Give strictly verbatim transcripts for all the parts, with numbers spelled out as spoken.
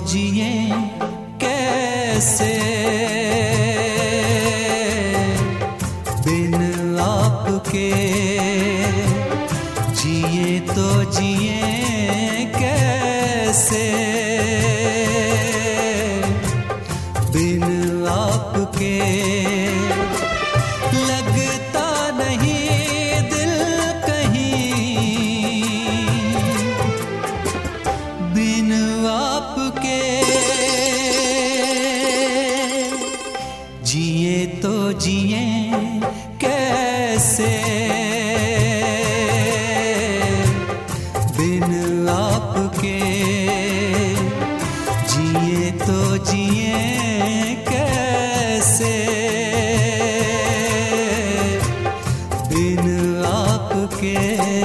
जिए कैसे बिन आपके, जिए तो जिए कैसे बिन आपके। लगता नहीं दिल कहीं बिन आपके, जिए तो जिए कैसे बिन आपके, जिए तो जिए कैसे बिन आपके।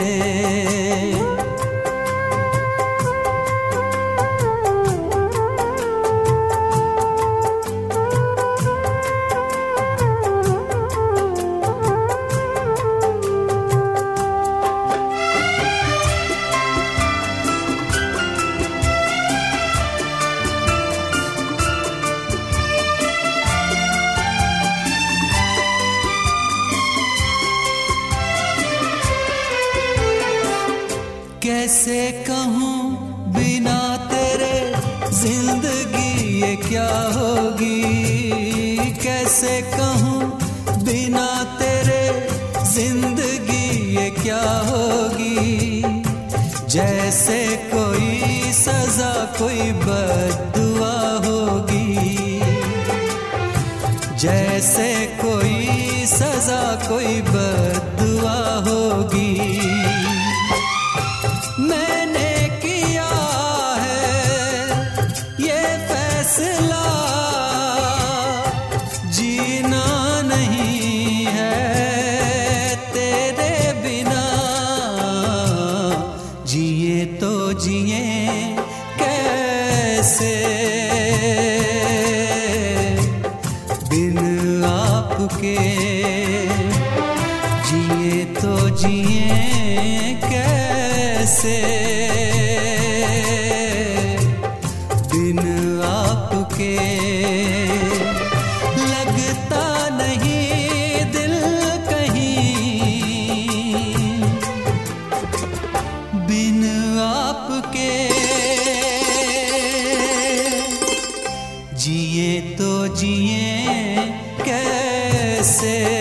कैसे कहूँ बिना तेरे जिंदगी ये क्या होगी, कैसे कहूँ बिना तेरे जिंदगी ये क्या होगी। जैसे कोई सजा कोई बद्दुआ होगी, जैसे कोई सजा कोई बद्दुआ होगी। मैंने किया है ये फैसला, जीना नहीं है तेरे बिना, जिए तो जिए कैसे बिन आपके, जिए तो जिए कैसे बिन आपके। लगता नहीं दिल कहीं बिन आपके, जिए तो जिए कैसे